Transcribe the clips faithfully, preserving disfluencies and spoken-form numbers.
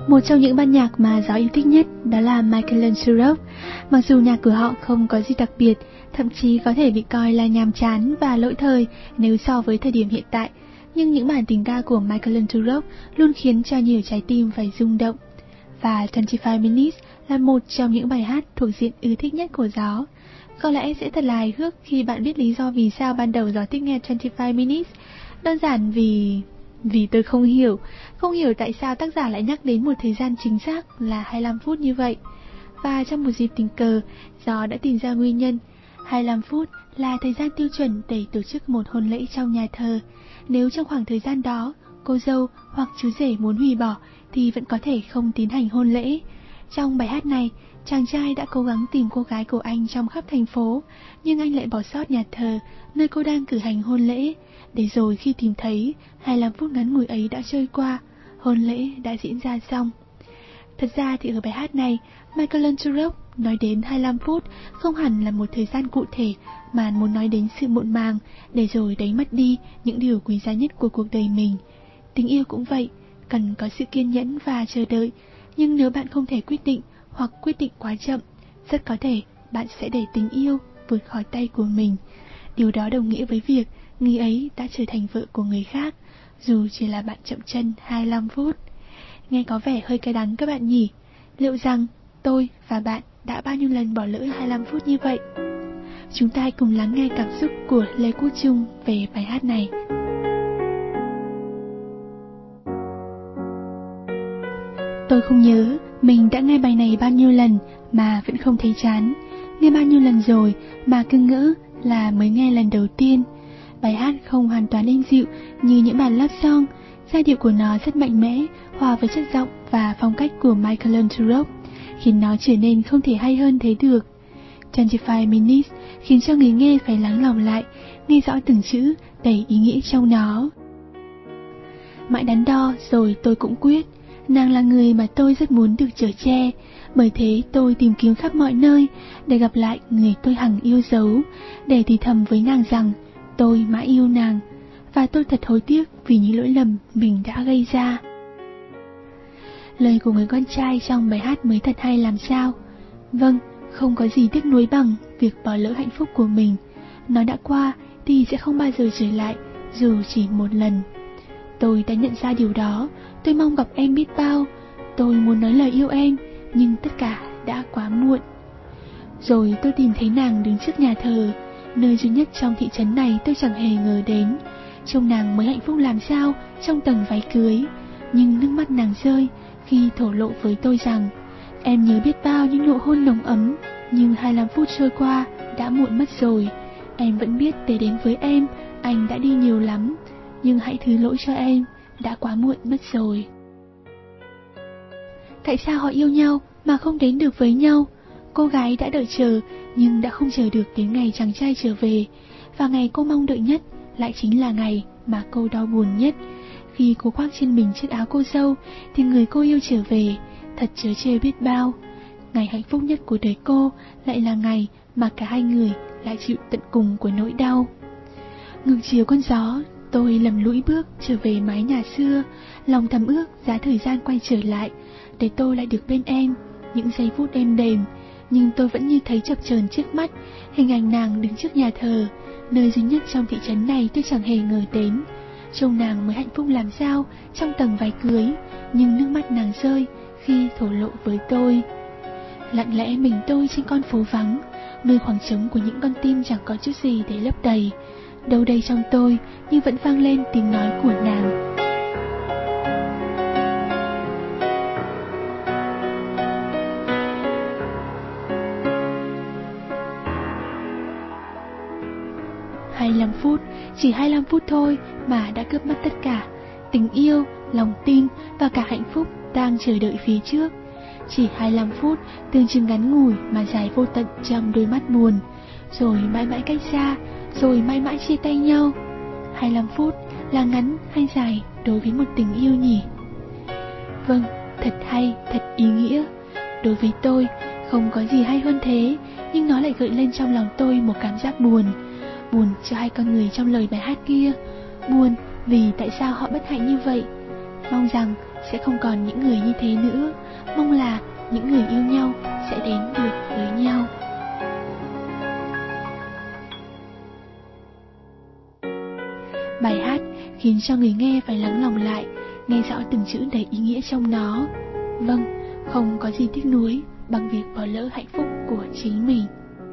Một trong những ban nhạc mà Gió yêu thích nhất đó là Michael Laudrup. Mặc dù nhạc của họ không có gì đặc biệt, thậm chí có thể bị coi là nhàm chán và lỗi thời nếu so với thời điểm hiện tại, nhưng những bản tình ca của Michael Laudrup luôn khiến cho nhiều trái tim phải rung động. Và hai mươi lăm minutes là một trong những bài hát thuộc diện ưa thích nhất của Gió. Có lẽ sẽ thật là hài hước khi bạn biết lý do vì sao ban đầu Gió thích nghe hai mươi lăm minutes. Đơn giản vì... Vì tôi không hiểu, không hiểu tại sao tác giả lại nhắc đến một thời gian chính xác là hai mươi lăm phút như vậy. Và trong một dịp tình cờ, Gió đã tìm ra nguyên nhân. hai mươi lăm phút là thời gian tiêu chuẩn để tổ chức một hôn lễ trong nhà thờ. Nếu trong khoảng thời gian đó, cô dâu hoặc chú rể muốn hủy bỏ thì vẫn có thể không tiến hành hôn lễ. Trong bài hát này, chàng trai đã cố gắng tìm cô gái của anh trong khắp thành phố, nhưng anh lại bỏ sót nhà thờ, nơi cô đang cử hành hôn lễ. Để rồi khi tìm thấy, hai mươi lăm phút ngắn ngủi ấy đã trôi qua, hôn lễ đã diễn ra xong. Thật ra thì ở bài hát này, Michael Laudrup nói đến hai mươi lăm phút không hẳn là một thời gian cụ thể, mà muốn nói đến sự muộn màng, để rồi đánh mất đi những điều quý giá nhất của cuộc đời mình. Tình yêu cũng vậy, cần có sự kiên nhẫn và chờ đợi, nhưng nếu bạn không thể quyết định hoặc quyết định quá chậm, rất có thể bạn sẽ để tình yêu vượt khỏi tay của mình. Điều đó đồng nghĩa với việc người ấy đã trở thành vợ của người khác, dù chỉ là bạn chậm chân hai mươi lăm phút. Nghe có vẻ hơi cay đắng các bạn nhỉ? Liệu rằng tôi và bạn đã bao nhiêu lần bỏ lỡ hai mươi lăm phút như vậy? Chúng ta hãy cùng lắng nghe cảm xúc của Lê Quốc Trung về bài hát này. Tôi không nhớ mình đã nghe bài này bao nhiêu lần mà vẫn không thấy chán. Nghe bao nhiêu lần rồi mà cứ ngỡ là mới nghe lần đầu tiên. Bài hát không hoàn toàn êm dịu như những bản love song. Giai điệu của nó rất mạnh mẽ, hòa với chất giọng và phong cách của Michael Laudrup, khiến nó trở nên không thể hay hơn thế được. hai mươi lăm minutes khiến cho người nghe phải lắng lòng lại, nghe rõ từng chữ đầy ý nghĩa trong nó. Mãi đắn đo rồi tôi cũng quyết, nàng là người mà tôi rất muốn được chở che. Bởi thế tôi tìm kiếm khắp mọi nơi để gặp lại người tôi hằng yêu dấu, để thì thầm với nàng rằng tôi mãi yêu nàng, và tôi thật hối tiếc vì những lỗi lầm mình đã gây ra. Lời của người con trai trong bài hát mới thật hay làm sao. Vâng, không có gì tiếc nuối bằng việc bỏ lỡ hạnh phúc của mình. Nó đã qua thì sẽ không bao giờ trở lại, dù chỉ một lần. Tôi đã nhận ra điều đó. Tôi mong gặp em biết bao. Tôi muốn nói lời yêu em, nhưng tất cả đã quá muộn. Rồi tôi tìm thấy nàng đứng trước nhà thờ, nơi duy nhất trong thị trấn này tôi chẳng hề ngờ đến. Trông nàng mới hạnh phúc làm sao trong tầng váy cưới, nhưng nước mắt nàng rơi khi thổ lộ với tôi rằng em nhớ biết bao những nụ hôn nồng ấm, nhưng hai mươi lăm phút trôi qua đã muộn mất rồi. Em vẫn biết để đến với em anh đã đi nhiều lắm, nhưng hãy thứ lỗi cho em, đã quá muộn mất rồi. Tại sao họ yêu nhau mà không đến được với nhau? Cô gái đã đợi chờ nhưng đã không chờ được đến ngày chàng trai trở về. Và ngày cô mong đợi nhất lại chính là ngày mà cô đau buồn nhất. Khi cô khoác trên mình chiếc áo cô dâu thì người cô yêu trở về, thật trớ trêu biết bao. Ngày hạnh phúc nhất của đời cô lại là ngày mà cả hai người lại chịu tận cùng của nỗi đau. Ngược chiều con gió, tôi lầm lũi bước trở về mái nhà xưa, lòng thầm ước giá thời gian quay trở lại để tôi lại được bên em những giây phút êm đềm. Nhưng tôi vẫn như thấy chập chờn trước mắt hình ảnh nàng đứng trước nhà thờ, nơi duy nhất trong thị trấn này tôi chẳng hề ngờ đến. Trông nàng mới hạnh phúc làm sao trong tầng váy cưới, nhưng nước mắt nàng rơi khi thổ lộ với tôi. Lặng lẽ mình tôi trên con phố vắng, nơi khoảng trống của những con tim chẳng có chút gì để lấp đầy. Đâu đây trong tôi nhưng vẫn vang lên tiếng nói của nàng. hai mươi lăm phút, chỉ hai mươi lăm phút thôi mà đã cướp mất tất cả. Tình yêu, lòng tin và cả hạnh phúc đang chờ đợi phía trước. Chỉ hai mươi lăm phút tưởng chừng ngắn ngủi mà dài vô tận trong đôi mắt buồn. Rồi mãi mãi cách xa, rồi mãi mãi chia tay nhau. hai mươi lăm phút là ngắn hay dài đối với một tình yêu nhỉ? Vâng, thật hay, thật ý nghĩa. Đối với tôi, không có gì hay hơn thế, nhưng nó lại gợi lên trong lòng tôi một cảm giác buồn. Buồn cho hai con người trong lời bài hát kia. Buồn vì tại sao họ bất hạnh như vậy. Mong rằng sẽ không còn những người như thế nữa. Mong là những người yêu nhau sẽ đến được với nhau. Bài hát khiến cho người nghe phải lắng lòng lại, nghe rõ từng chữ đầy ý nghĩa trong nó. Vâng, không có gì tiếc nuối bằng việc bỏ lỡ hạnh phúc của chính mình.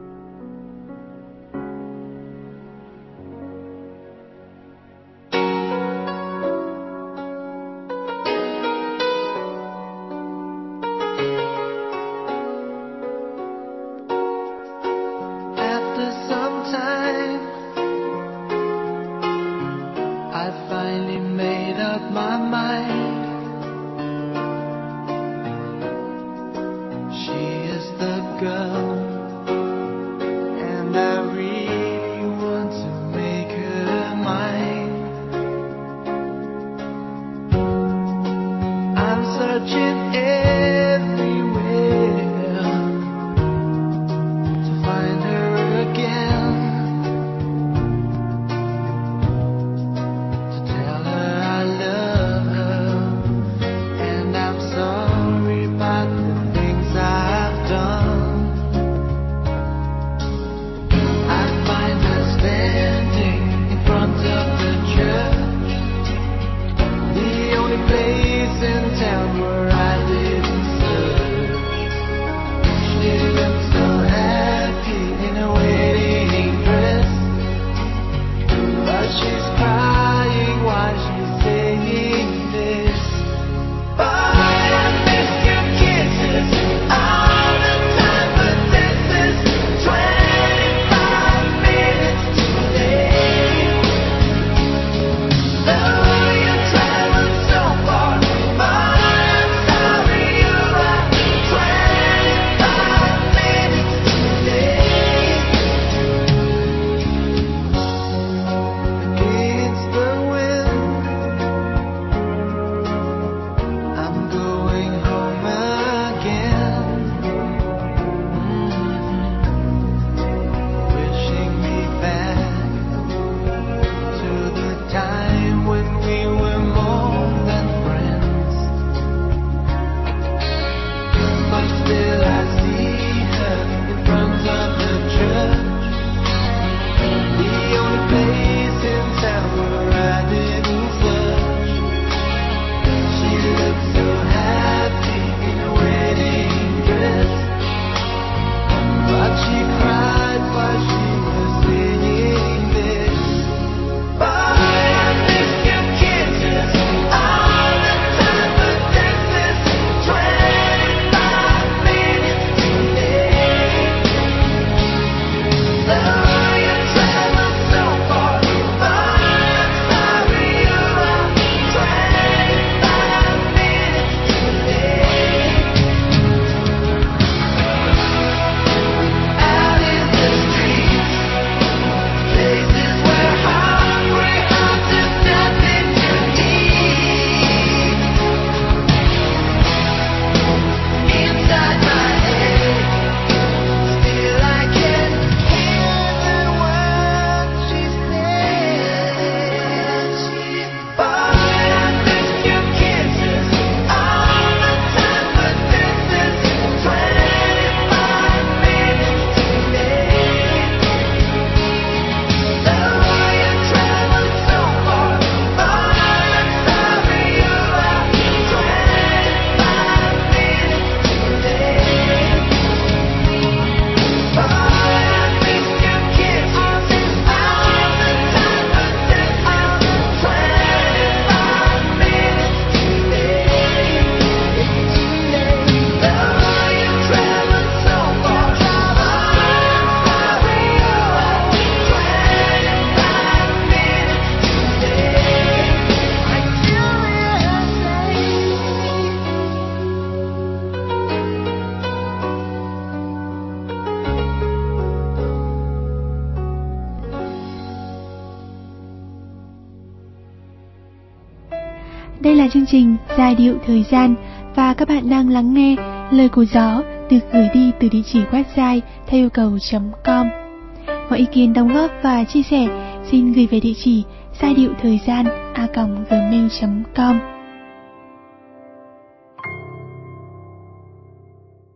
Đây là chương trình Giai điệu thời gian và các bạn đang lắng nghe Lời của gió được gửi đi từ địa chỉ website theo yêu cầu chấm com. Mọi ý kiến đóng góp và chia sẻ xin gửi về địa chỉ giai điệu thời gian a còng gmail chấm com.